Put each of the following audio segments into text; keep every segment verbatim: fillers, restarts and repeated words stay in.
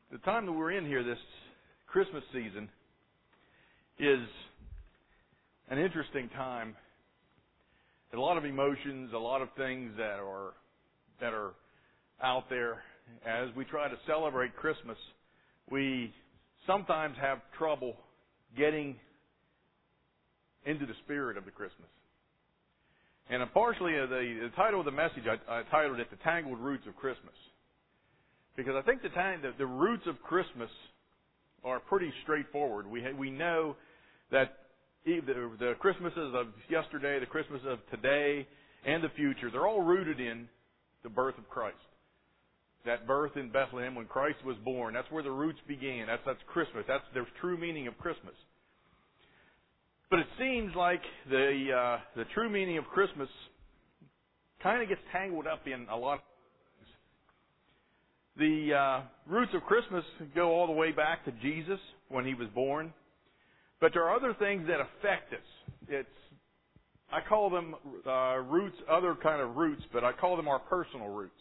The time that we're in here, this Christmas season, is an interesting time. A lot of emotions, a lot of things that are that are out there. As we try to celebrate Christmas, we sometimes have trouble getting into the spirit of the Christmas. And partially, uh, the, the title of the message, I, I titled it "The Tangled Roots of Christmas," because I think the, the, the roots of Christmas are pretty straightforward. We we know that the, the Christmases of yesterday, the Christmas of today, and the future, they're all rooted in the birth of Christ. That birth in Bethlehem when Christ was born, that's where the roots began. That's that's Christmas. That's the true meaning of Christmas. But it seems like the uh, the true meaning of Christmas kind of gets tangled up in a lot of things. The uh, roots of Christmas go all the way back to Jesus when he was born. But there are other things that affect us. It's I call them uh, roots, other kind of roots, but I call them our personal roots.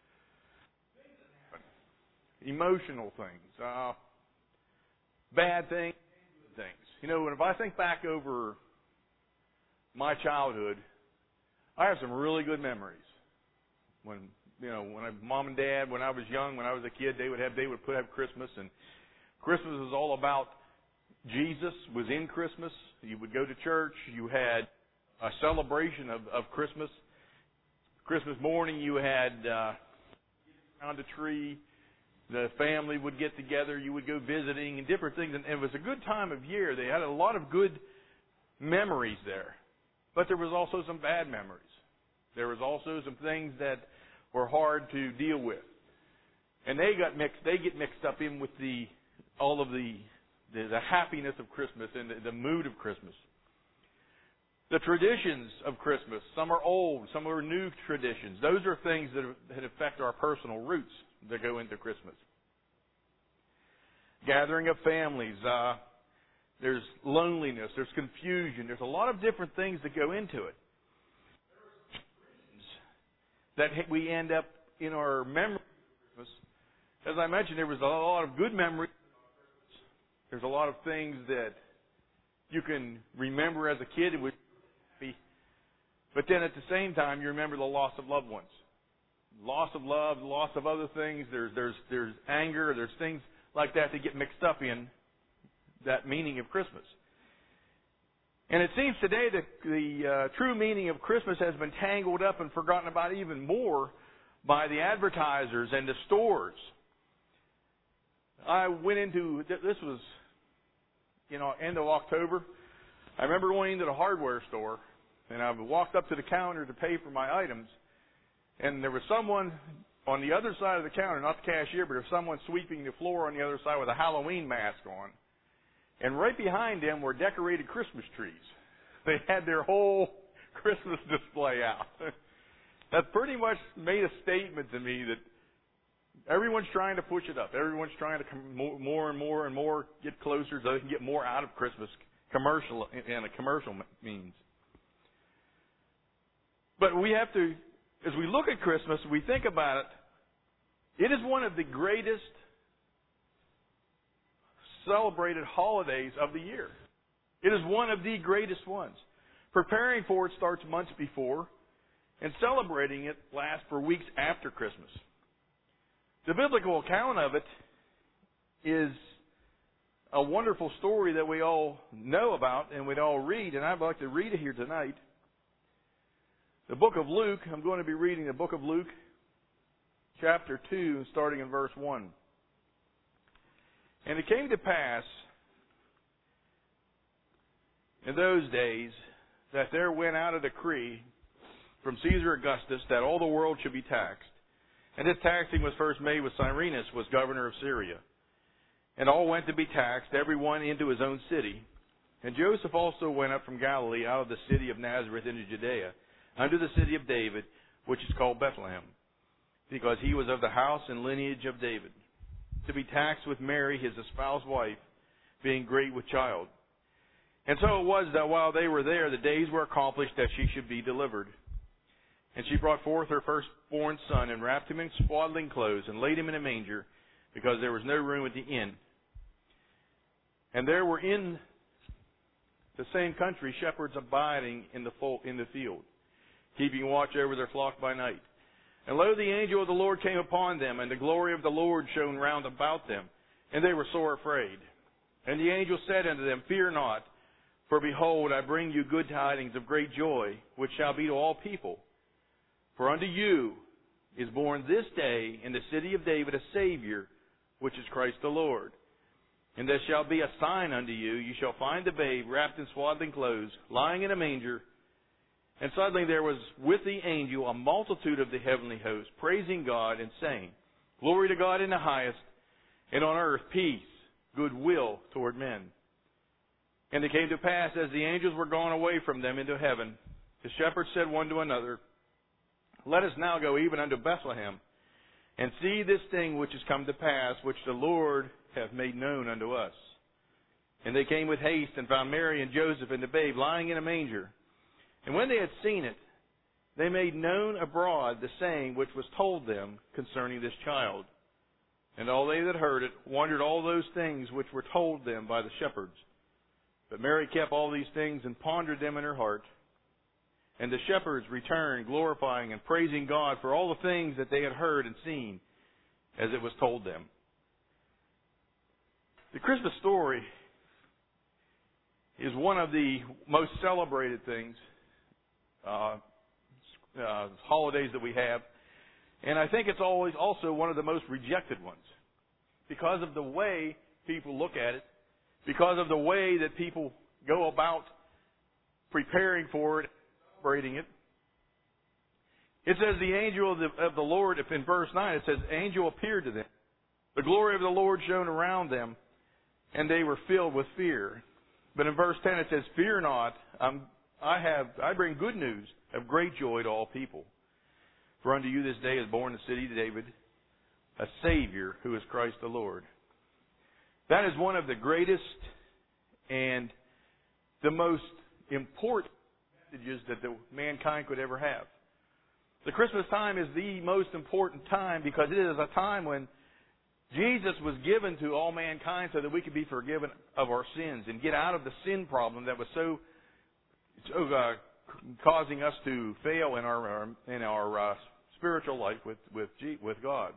Emotional things, uh, bad things, good things. You know, if I think back over my childhood, I have some really good memories. When you know, when I, mom and dad, when I was young, when I was a kid, they would have they would put have Christmas, and Christmas was all about Jesus. Was in Christmas. You would go to church. You had a celebration of, of Christmas. Christmas morning, you had uh, around a tree. The family would get together. You would go visiting and different things. And it was a good time of year. They had a lot of good memories there. But there was also some bad memories. There was also some things that were hard to deal with. And they got mixed. They get mixed up in with the all of the the, the happiness of Christmas and the, the mood of Christmas. The traditions of Christmas. Some are old. Some are new traditions. Those are things that, that affect our personal roots that go into Christmas. Gathering of families. Uh, there's loneliness. There's confusion. There's a lot of different things that go into it. That we end up in our memory. As I mentioned, there was a lot of good memories. There's a lot of things that you can remember as a kid. It was happy. But then at the same time, you remember the loss of loved ones. Loss of love, loss of other things. There's there's there's anger. There's things like that that get mixed up in that meaning of Christmas. And it seems today that the uh, true meaning of Christmas has been tangled up and forgotten about even more by the advertisers and the stores. I went into, this was, you know, end of October. I remember going into the hardware store, and I walked up to the counter to pay for my items. And there was someone on the other side of the counter, not the cashier, but there was someone sweeping the floor on the other side with a Halloween mask on. And right behind them were decorated Christmas trees. They had their whole Christmas display out. That pretty much made a statement to me that everyone's trying to push it up. Everyone's trying to come more and more and more get closer so they can get more out of Christmas commercial in a commercial means. But we have to, as we look at Christmas, we think about it, it is one of the greatest celebrated holidays of the year. It is one of the greatest ones. Preparing for it starts months before, and celebrating it lasts for weeks after Christmas. The biblical account of it is a wonderful story that we all know about and we'd all read, and I'd like to read it here tonight. The book of Luke, I'm going to be reading the book of Luke, chapter two, starting in verse one. And it came to pass in those days that there went out a decree from Caesar Augustus that all the world should be taxed. And this taxing was first made with Cyrenius, was governor of Syria. And all went to be taxed, every one into his own city. And Joseph also went up from Galilee out of the city of Nazareth into Judea, unto the city of David, which is called Bethlehem, because he was of the house and lineage of David, to be taxed with Mary, his espoused wife, being great with child. And so it was that while they were there, the days were accomplished that she should be delivered. And she brought forth her firstborn son, and wrapped him in swaddling clothes, and laid him in a manger, because there was no room at the inn. And there were in the same country shepherds abiding in the fo- in the field, keeping watch over their flock by night. And lo, the angel of the Lord came upon them, and the glory of the Lord shone round about them, and they were sore afraid. And the angel said unto them, Fear not, for behold, I bring you good tidings of great joy, which shall be to all people. For unto you is born this day in the city of David a Savior, which is Christ the Lord. And there shall be a sign unto you, you shall find the babe wrapped in swaddling clothes, lying in a manger. And suddenly there was with the angel a multitude of the heavenly host, praising God and saying, Glory to God in the highest, and on earth peace, goodwill toward men. And it came to pass, as the angels were gone away from them into heaven, the shepherds said one to another, Let us now go even unto Bethlehem, and see this thing which is come to pass, which the Lord hath made known unto us. And they came with haste, and found Mary and Joseph and the babe lying in a manger. And when they had seen it, they made known abroad the saying which was told them concerning this child. And all they that heard it wondered all those things which were told them by the shepherds. But Mary kept all these things and pondered them in her heart. And the shepherds returned, glorifying and praising God for all the things that they had heard and seen, as it was told them. The Christmas story is one of the most celebrated things, uh, uh, holidays that we have. And I think it's always also one of the most rejected ones because of the way people look at it, because of the way that people go about preparing for it, celebrating it. It says the angel of the, of the Lord, if in verse nine it says, angel appeared to them. The glory of the Lord shone around them, and they were filled with fear. But in verse ten it says, Fear not, I'm, I have I bring good news of great joy to all people. For unto you this day is born in the city of David a Savior, who is Christ the Lord. That is one of the greatest and the most important messages that the mankind could ever have. The Christmas time is the most important time because it is a time when Jesus was given to all mankind so that we could be forgiven of our sins and get out of the sin problem that was so, so uh, causing us to fail in our in our uh, spiritual life with with G, with God.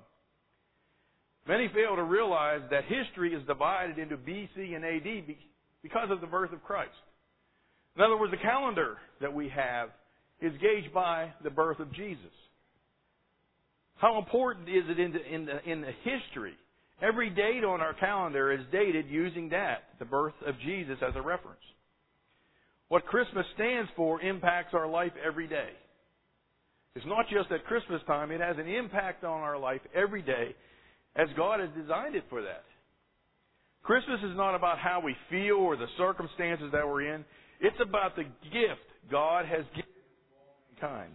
Many fail to realize that history is divided into B C and A D because of the birth of Christ. In other words, the calendar that we have is gauged by the birth of Jesus. How important is it in the, in the, in the history? Every date on our calendar is dated using that, the birth of Jesus, as a reference. What Christmas stands for impacts our life every day. It's not just at Christmas time. It has an impact on our life every day as God has designed it for that. Christmas is not about how we feel or the circumstances that we're in. It's about the gift God has given mankind.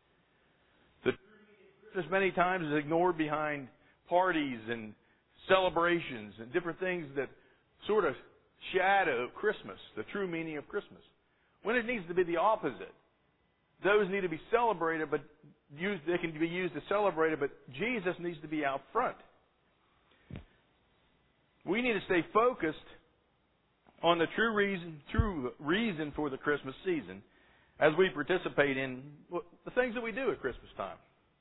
The Christmas many times is ignored behind parties and celebrations and different things that sort of shadow Christmas, the true meaning of Christmas. When it needs to be the opposite. Those need to be celebrated, but used, they can be used to celebrate it, but Jesus needs to be out front. We need to stay focused on the true reason, true reason for the Christmas season as we participate in the things that we do at Christmas time.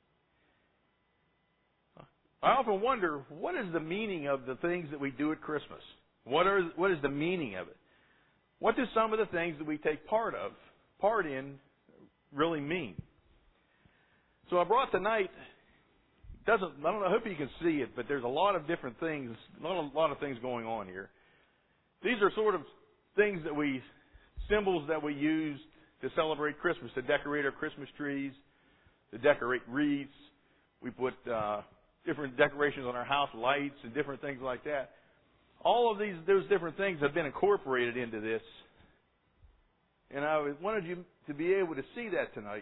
I often wonder, what is the meaning of the things that we do at Christmas? What are what is the meaning of it? What do some of the things that we take part of, part in, really mean? So I brought tonight. Doesn't I don't know, I hope you can see it, but there's a lot of different things, not a lot of things going on here. These are sort of things that we, symbols that we use to celebrate Christmas, to decorate our Christmas trees, to decorate wreaths. We put uh, different decorations on our house, lights and different things like that. All of these, those different things have been incorporated into this. And I wanted you to be able to see that tonight.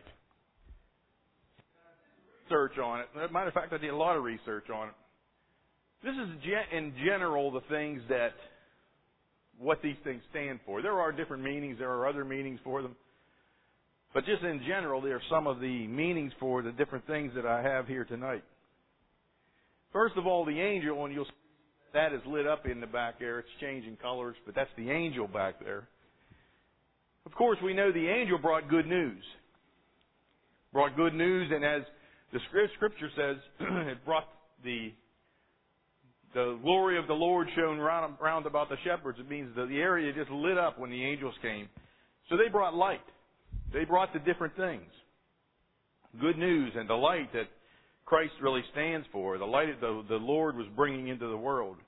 Research on it. As a matter of fact, I did a lot of research on it. This is in general the things that, what these things stand for. There are different meanings. There are other meanings for them. But just in general, there are some of the meanings for the different things that I have here tonight. First of all, the angel, and you'll see that is lit up in the back there. It's changing colors, but that's the angel back there. Of course, we know the angel brought good news. Brought good news, and as the Scripture says, it brought the the glory of the Lord shone round, round about the shepherds. It means that the area just lit up when the angels came. So they brought light. They brought the different things. Good news and the light that Christ really stands for. The light that the, the Lord was bringing into the world.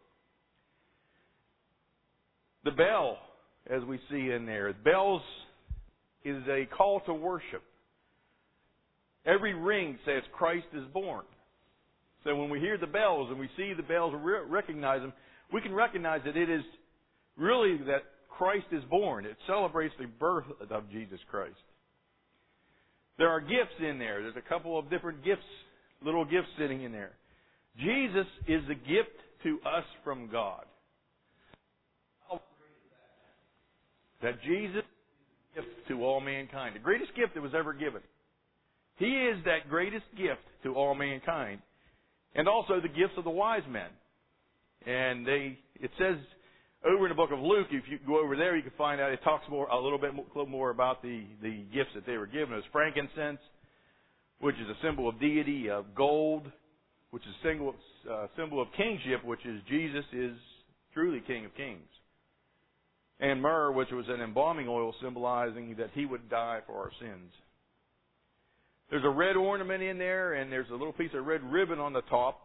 The bell, as we see in there, bells is a call to worship. Every ring says Christ is born. So when we hear the bells and we see the bells and recognize them, we can recognize that it is really that Christ is born. It celebrates the birth of Jesus Christ. There are gifts in there. There's a couple of different gifts, little gifts sitting in there. Jesus is a gift to us from God. That Jesus is a gift to all mankind. The greatest gift that was ever given. He is that greatest gift to all mankind. And also the gifts of the wise men. And they, it says over in the book of Luke, if you go over there, you can find out, it talks more, a little bit more, more about the, the gifts that they were given. It was frankincense, which is a symbol of deity, of gold, which is a symbol, uh, symbol of kingship, which is Jesus is truly King of Kings. And myrrh, which was an embalming oil symbolizing that he would die for our sins. There's a red ornament in there, and there's a little piece of red ribbon on the top.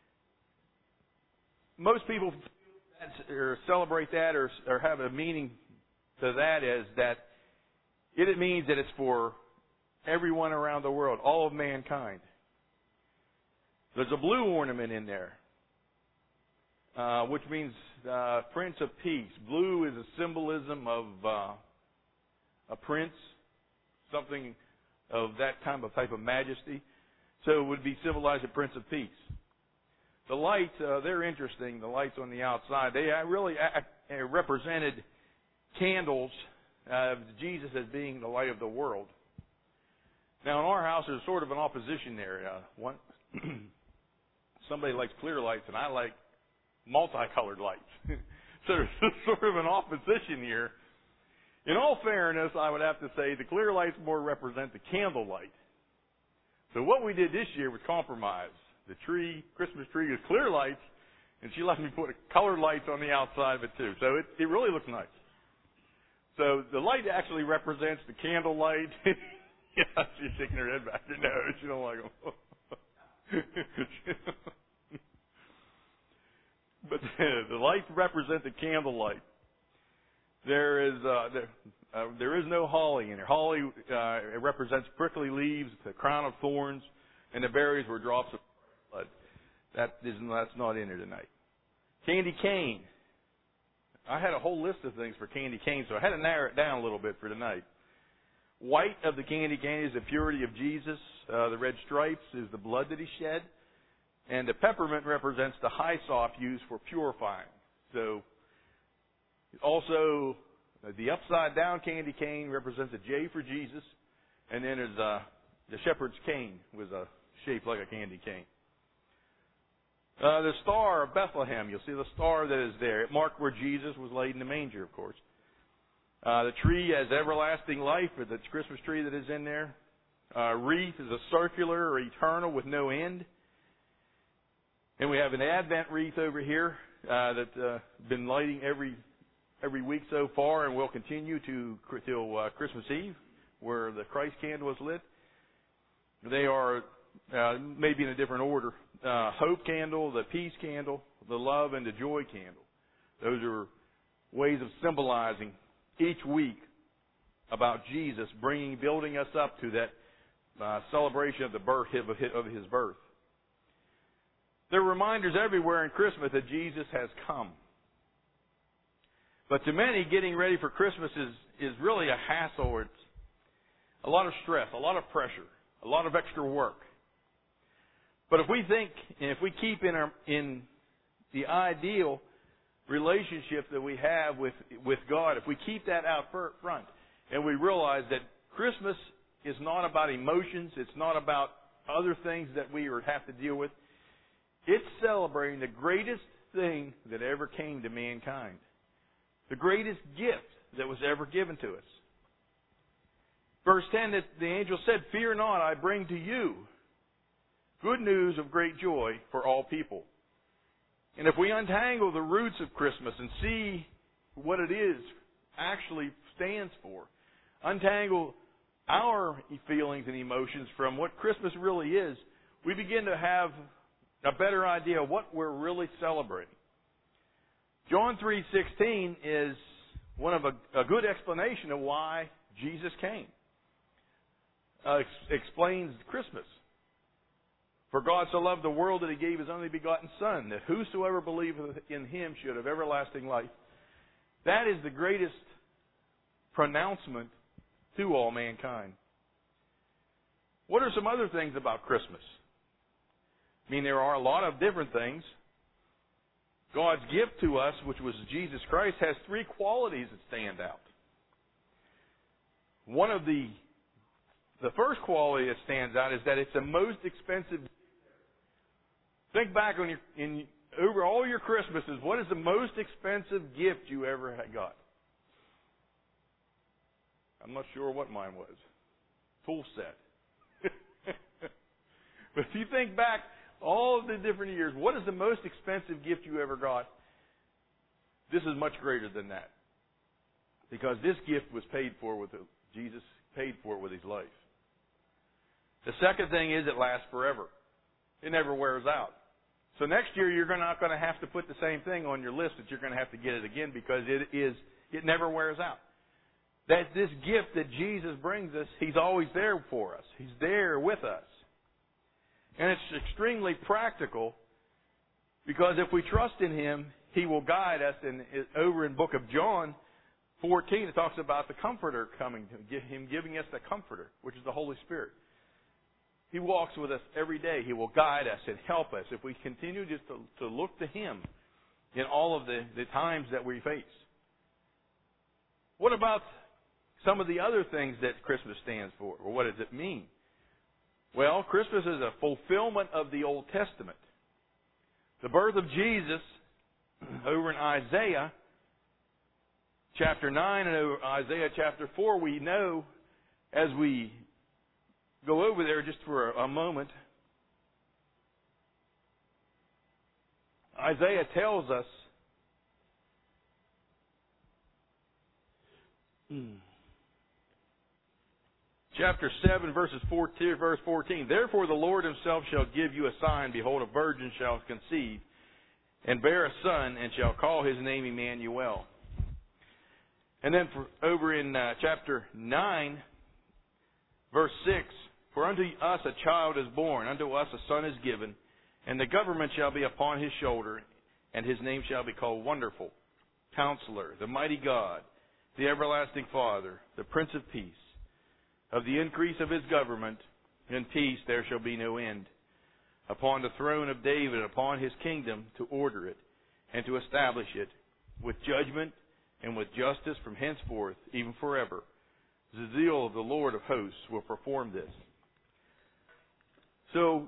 Most people or celebrate that or, or have a meaning to that as that it means that it's for everyone around the world, all of mankind. There's a blue ornament in there, uh, which means uh, Prince of Peace. Blue is a symbolism of uh, a prince, something of that kind of type of majesty. So it would be symbolized as Prince of Peace. The lights, uh, they're interesting, the lights on the outside. They really uh, represented candles of uh, Jesus as being the light of the world. Now in our house there's sort of an opposition there. Uh, one, somebody likes clear lights and I like multicolored lights. So there's sort of an opposition here. In all fairness, I would have to say the clear lights more represent the candle light. So what we did this year was compromise. The tree, Christmas tree is clear lights, and she let me put colored lights on the outside of it too. So it, it really looks nice. So the light actually represents the candle light. Yeah, she's shaking her head back. No, she don't like them. But the lights represent the candle light. There is uh, there, uh, there is no holly in there. Holly uh, it represents prickly leaves, the crown of thorns, and the berries were drops of blood. That is that's not in there tonight. Candy cane. I had a whole list of things for candy cane, so I had to narrow it down a little bit for tonight. White of the candy cane is the purity of Jesus. Uh, the red stripes is the blood that he shed, and the peppermint represents the hyssop used for purifying. So. Also, the upside-down candy cane represents a J for Jesus, and then there's uh, the shepherd's cane was uh, shaped like a candy cane. Uh, the star of Bethlehem, you'll see the star that is there. It marked where Jesus was laid in the manger, of course. Uh, the tree has everlasting life, or the Christmas tree that is in there. Uh, wreath is a circular or eternal with no end. And we have an Advent wreath over here uh, that's uh, been lighting every every week so far, and will continue to till uh, Christmas Eve, where the Christ candle is lit. They are uh, maybe in a different order. Uh, hope candle, the peace candle, the love and the joy candle. Those are ways of symbolizing each week about Jesus, bringing, building us up to that uh, celebration of the birth of His birth. There are reminders everywhere in Christmas that Jesus has come. But to many, getting ready for Christmas is, is really a hassle. It's a lot of stress, a lot of pressure, a lot of extra work. But if we think, and if we keep in, our, in the ideal relationship that we have with, with God, if we keep that out front, and we realize that Christmas is not about emotions, it's not about other things that we have to deal with, it's celebrating the greatest thing that ever came to mankind. The greatest gift that was ever given to us. Verse ten, that the angel said, "Fear not, I bring to you good news of great joy for all people." And if we untangle the roots of Christmas and see what it is actually stands for, untangle our feelings and emotions from what Christmas really is, we begin to have a better idea of what we're really celebrating. John three sixteen is one of a, a good explanation of why Jesus came. Uh, ex- explains Christmas. For God so loved the world that He gave His only begotten Son, that whosoever believeth in Him should have everlasting life. That is the greatest pronouncement to all mankind. What are some other things about Christmas? I mean, there are a lot of different things. God's gift to us, which was Jesus Christ, has three qualities that stand out. One of the the first quality that stands out is that it's the most expensive. Think back on your in over all your Christmases. What is the most expensive gift you ever had got? I'm not sure what mine was. Tool set. But if you think back all of the different years, what is the most expensive gift you ever got? This is much greater than that. Because this gift was paid for with, Jesus paid for it with His life. The second thing is it lasts forever. It never wears out. So next year you're not going to have to put the same thing on your list that you're going to have to get it again because it is it never wears out. That this gift that Jesus brings us, He's always there for us. He's there with us. And it's extremely practical because if we trust in Him, He will guide us. And over in book of John fourteen, it talks about the Comforter coming, Him giving us the Comforter, which is the Holy Spirit. He walks with us every day. He will guide us and help us if we continue just to, to look to Him in all of the, the times that we face. What about some of the other things that Christmas stands for? Or what does it mean? Well, Christmas is a fulfillment of the Old Testament. The birth of Jesus over in Isaiah chapter nine and over Isaiah chapter four, we know as we go over there just for a, a moment, Isaiah tells us hmm, chapter seven, verses fourteen, verse fourteen. Therefore the Lord Himself shall give you a sign. Behold, a virgin shall conceive and bear a son, and shall call his name Emmanuel. And then for, over in uh, chapter nine, verse six, for unto us a child is born, unto us a son is given, and the government shall be upon His shoulder, and His name shall be called Wonderful, Counselor, the Mighty God, the Everlasting Father, the Prince of Peace. Of the increase of His government and peace there shall be no end, upon the throne of David, upon His kingdom, to order it and to establish it with judgment and with justice from henceforth, even forever. The zeal of the Lord of hosts will perform this. So,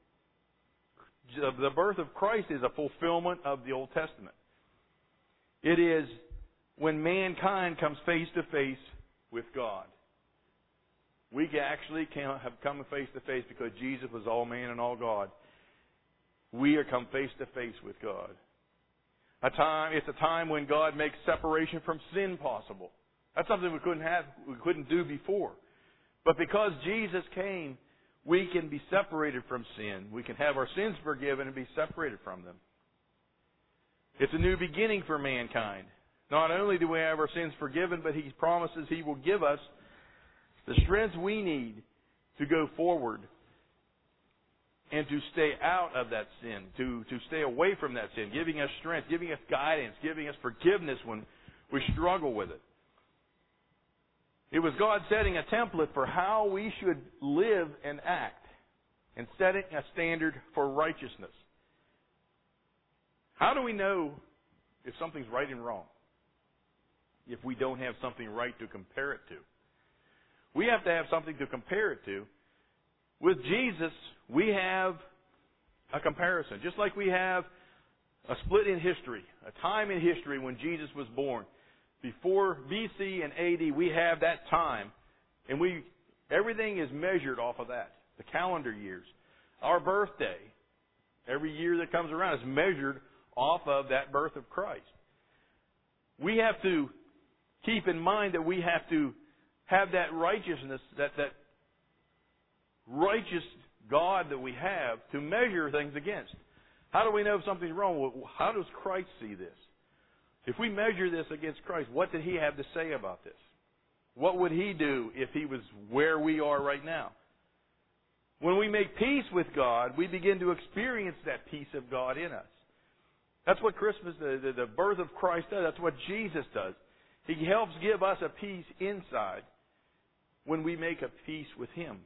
the birth of Christ is a fulfillment of the Old Testament. It is when mankind comes face to face with God. We actually can have come face to face because Jesus was all man and all God. We are come face to face with God. A time, it's a time when God makes separation from sin possible. That's something we couldn't have, we couldn't do before. But because Jesus came, we can be separated from sin. We can have our sins forgiven and be separated from them. It's a new beginning for mankind. Not only do we have our sins forgiven, but He promises He will give us the strength we need to go forward and to stay out of that sin, to, to stay away from that sin, giving us strength, giving us guidance, giving us forgiveness when we struggle with it. It was God setting a template for how we should live and act and setting a standard for righteousness. How do we know if something's right and wrong if we don't have something right to compare it to? We have to have something to compare it to. With Jesus, we have a comparison. Just like we have a split in history, a time in history when Jesus was born. Before B C and A D, we have that time, and we everything is measured off of that, the calendar years. Our birthday, every year that comes around, is measured off of that birth of Christ. We have to keep in mind that we have to have that righteousness, that, that righteous God that we have to measure things against. How do we know if something's wrong? Well, how does Christ see this? If we measure this against Christ, what did He have to say about this? What would He do if He was where we are right now? When we make peace with God, we begin to experience that peace of God in us. That's what Christmas, the, the, the birth of Christ does. That's what Jesus does. He helps give us a peace inside when we make a peace with Him.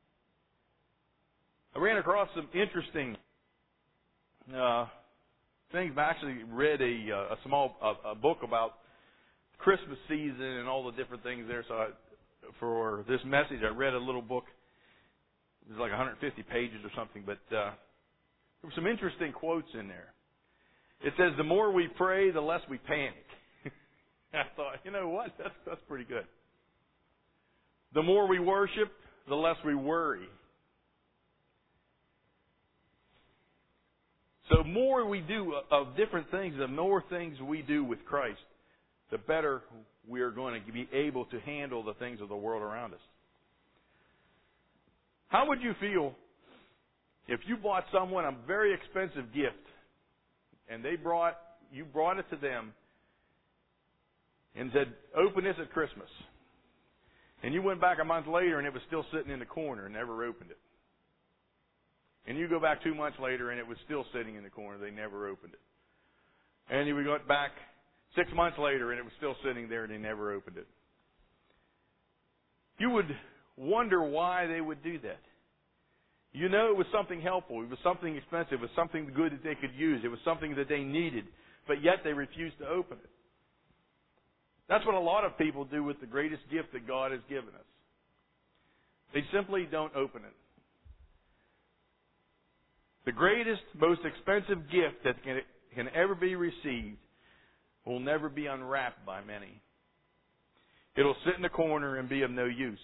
I ran across some interesting uh, things. I actually read a, a small a, a book about Christmas season and all the different things there. So I, for this message, I read a little book. It was like one hundred fifty pages or something, but uh, there were some interesting quotes in there. It says, the more we pray, the less we panic. I thought, you know what? That's, that's pretty good. The more we worship, the less we worry. So more we do of different things, the more things we do with Christ, the better we are going to be able to handle the things of the world around us. How would you feel if you bought someone a very expensive gift and they brought you brought it to them and said, open this at Christmas. And you went back a month later and it was still sitting in the corner and never opened it. And you go back two months later and it was still sitting in the corner. They never opened it. And you went back six months later and it was still sitting there and they never opened it. You would wonder why they would do that. You know it was something helpful. It was something expensive. It was something good that they could use. It was something that they needed. But yet they refused to open it. That's what a lot of people do with the greatest gift that God has given us. They simply don't open it. The greatest, most expensive gift that can, can ever be received will never be unwrapped by many. It'll sit in the corner and be of no use.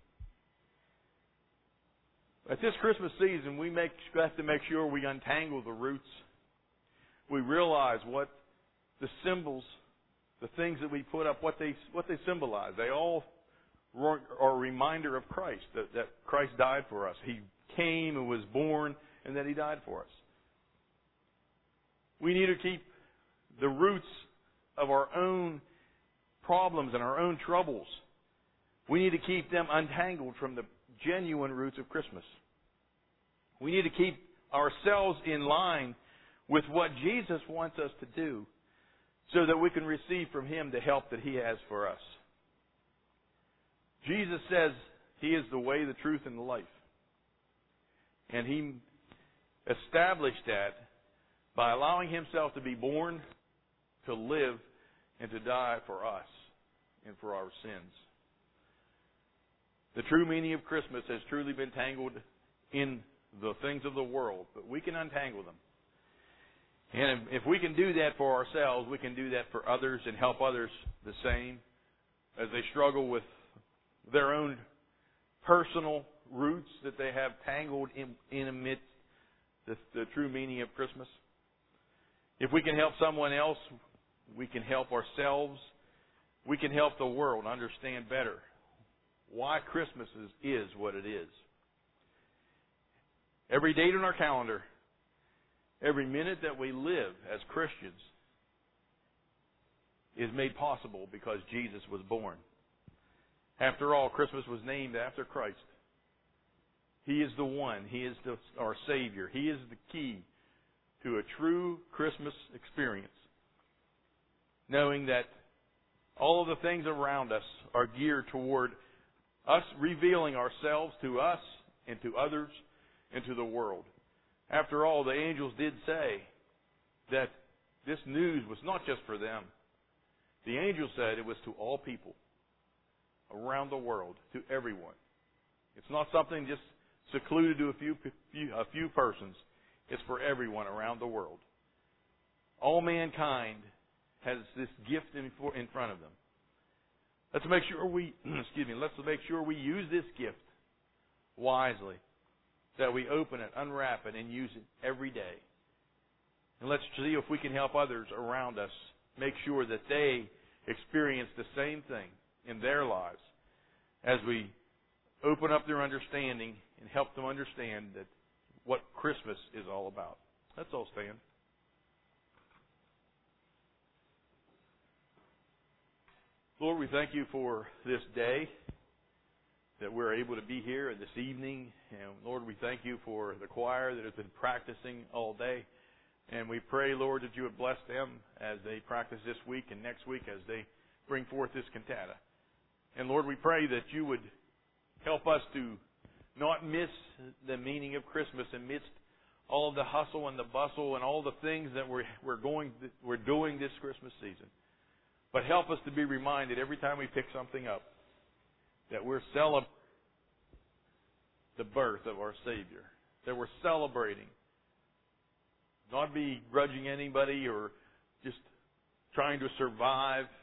At this Christmas season, we make, have to make sure we untangle the roots. We realize what the symbols, the things that we put up, what they what they symbolize. They all are a reminder of Christ, that, that Christ died for us. He came and was born, and that He died for us. We need to keep the roots of our own problems and our own troubles. We need to keep them untangled from the genuine roots of Christmas. We need to keep ourselves in line with what Jesus wants us to do so that we can receive from Him the help that He has for us. Jesus says He is the way, the truth, and the life. And He established that by allowing Himself to be born, to live, and to die for us and for our sins. The true meaning of Christmas has truly been tangled in the things of the world, but we can untangle them. And if we can do that for ourselves, we can do that for others and help others the same as they struggle with their own personal roots that they have tangled in, in amidst the, the true meaning of Christmas. If we can help someone else, we can help ourselves. We can help the world understand better why Christmas is, is what it is. Every date on our calendar, every minute that we live as Christians is made possible because Jesus was born. After all, Christmas was named after Christ. He is the one. He is the, our Savior. He is the key to a true Christmas experience. Knowing that all of the things around us are geared toward us revealing ourselves to us and to others and to the world. After all, the angels did say that this news was not just for them. The angel said it was to all people around the world, to everyone. It's not something just secluded to a few, a few persons. It's for everyone around the world. All mankind has this gift in, for, in front of them. Let's make sure we, excuse me, let's make sure we use this gift wisely, that we open it, unwrap it, and use it every day. And let's see if we can help others around us make sure that they experience the same thing in their lives as we open up their understanding and help them understand that what Christmas is all about. Let's all stand. Lord, we thank you for this day, that we're able to be here this evening. And Lord, we thank you for the choir that has been practicing all day. And we pray, Lord, that you would bless them as they practice this week and next week as they bring forth this cantata. And Lord, we pray that you would help us to not miss the meaning of Christmas amidst all of the hustle and the bustle and all the things that we're we're going we're doing this Christmas season. But help us to be reminded every time we pick something up that we're celebrating the birth of our Savior, that we're celebrating, not begrudging anybody or just trying to survive